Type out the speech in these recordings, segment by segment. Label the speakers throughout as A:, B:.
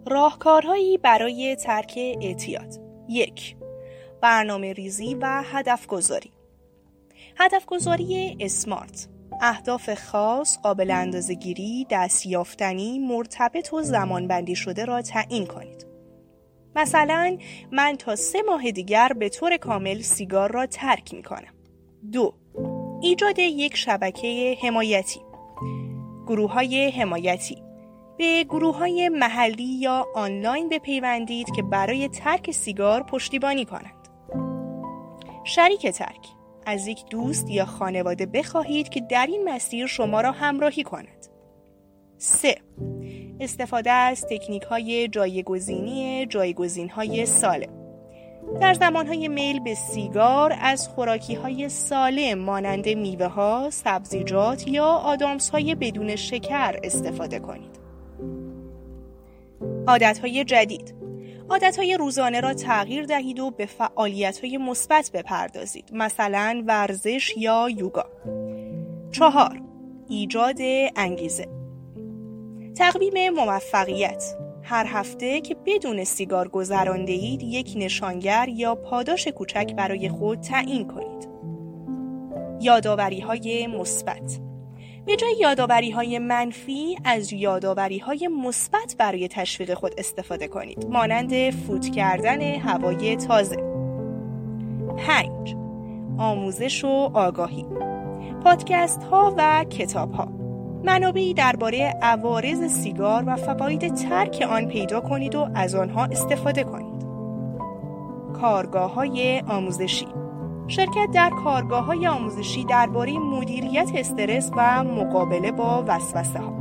A: راهکارهایی برای ترک اعتیاد. 1. برنامه ریزی و هدف گذاری. هدف گذاری اسمارت. اهداف خاص، قابل اندازه‌گیری، دستیافتنی، مرتبط و زمانبندی شده را تعیین کنید. مثلا من تا 3 ماه دیگر به طور کامل سیگار را ترک می کنم. 2. ایجاد یک شبکه حمایتی. گروه‌های حمایتی. به گروه‌های محلی یا آنلاین بپیوندید که برای ترک سیگار پشتیبانی کنند. شریک ترک. از یک دوست یا خانواده بخواهید که در این مسیر شما را همراهی کند. 3. استفاده از تکنیک‌های جایگزین‌های سالم. در زمانهای میل به سیگار از خوراکی‌های سالم مانند میوه‌ها، سبزیجات یا آدامس‌های بدون شکر استفاده کنید. عادت‌های جدید. عادت‌های روزانه را تغییر دهید و به فعالیت‌های مثبت بپردازید، مثلا ورزش یا یوگا. 4. ایجاد انگیزه. تقویم موفقیت. هر هفته که بدون سیگار گذرانده‌اید یک نشانگر یا پاداش کوچک برای خود تعیین کنید. یادآوری‌های مثبت. به جای یادآوری‌های منفی از یادآوری‌های مثبت برای تشویق خود استفاده کنید، مانند فوت کردن هوای تازه. 5. آموزش و آگاهی. پادکست‌ها و کتاب‌ها. منابعی درباره عوارض سیگار و فواید ترک آن پیدا کنید و از آنها استفاده کنید. کارگاه‌های آموزشی. شرکت در کارگاه‌های آموزشی درباره مدیریت استرس و مقابله با وسوسه‌ها.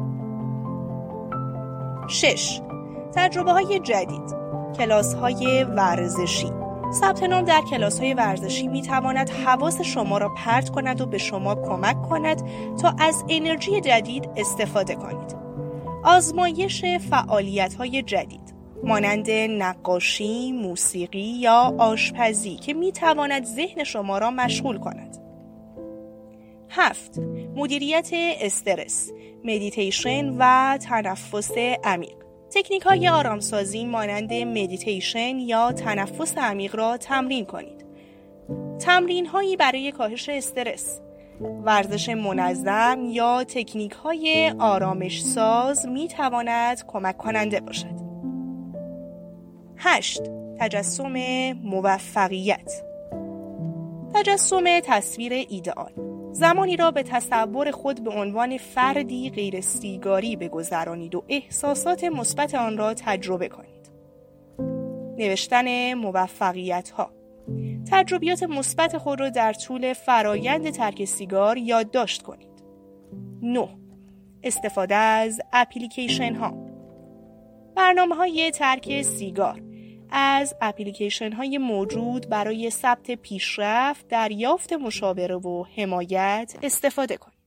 A: 6. تجربه‌های جدید. کلاس‌های ورزشی. ثبت نام در کلاس‌های ورزشی می‌تواند حواس شما را پرت کند و به شما کمک کند تا از انرژی جدید استفاده کنید. آزمایش فعالیت‌های جدید مانند نقاشی، موسیقی یا آشپزی که می‌تواند ذهن شما را مشغول کند. 7. مدیریت استرس، مدیتیشن و تنفس عمیق. تکنیک‌های آرامسازی مانند مدیتیشن یا تنفس عمیق را تمرین کنید. تمرین‌هایی برای کاهش استرس، ورزش منظم یا تکنیک‌های آرامش ساز می‌تواند کمک کننده باشد. 8. تجسم موفقیت. تجسم تصویر ایدئال. زمانی را به تصور خود به عنوان فردی غیر سیگاری بگذرانید و احساسات مثبت آن را تجربه کنید. نوشتن موفقیت‌ها. تجربیات مثبت خود را در طول فرایند ترک سیگار یادداشت کنید. 9. استفاده از اپلیکیشن‌ها. برنامه‌های ترک سیگار. از اپلیکیشن‌های موجود برای ثبت پیشرفت، دریافت مشاوره و حمایت استفاده کنید.